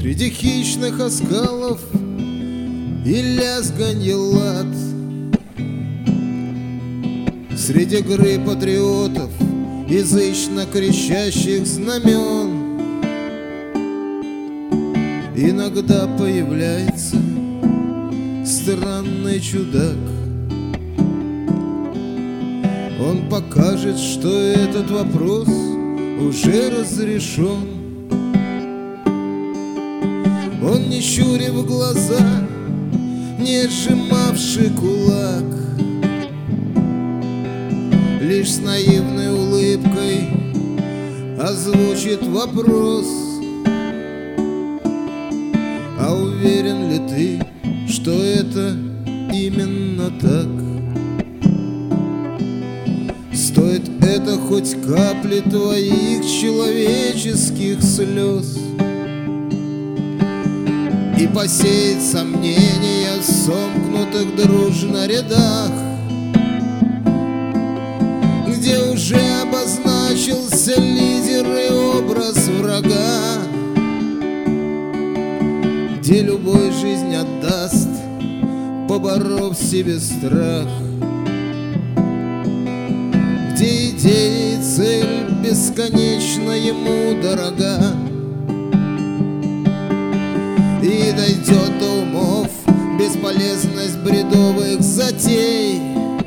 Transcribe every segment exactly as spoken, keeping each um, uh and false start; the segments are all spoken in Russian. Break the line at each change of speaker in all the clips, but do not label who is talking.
Среди хищных оскалов и лязганья лад, среди игры патриотов, язычно кричащих знамен, иногда появляется странный чудак. Он покажет, что этот вопрос уже разрешен. Он, не щурив глаза, не сжимавший кулак, лишь с наивной улыбкой озвучит вопрос: а уверен ли ты, что это именно так? Стоит это хоть капли твоих человеческих слез и посеять сомнения в сомкнутых дружно рядах, где уже обозначился лидер и образ врага, где любой жизнь отдаст, поборов себе страх, где идея и цель бесконечно ему дорога, и дойдет до умов бесполезность бредовых затей,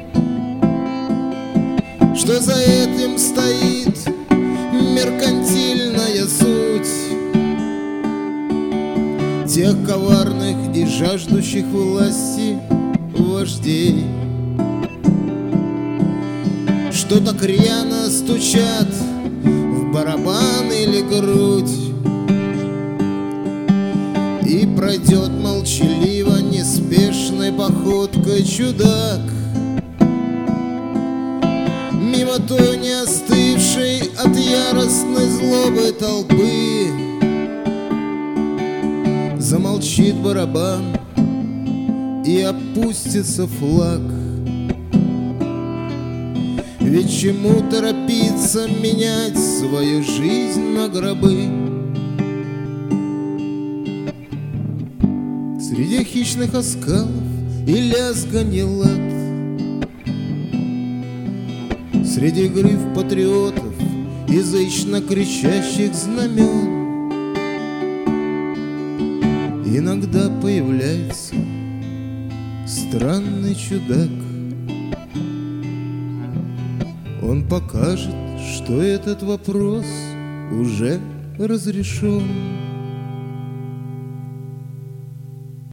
что за этим стоит меркантильная суть тех коварных и жаждущих власти вождей, что так рьяно стучат в барабан или грудь, и пройдет молчаливо неспешной походкой чудак мимо той не остывшей от яростной злобы толпы. Замолчит барабан и опустится флаг, ведь чему торопиться менять свою жизнь на гробы? Среди хищных оскалов и лязганья лад, среди игры в патриотов, язычно кричащих знамен, иногда появляется странный чудак. Он покажет, что этот вопрос уже разрешен.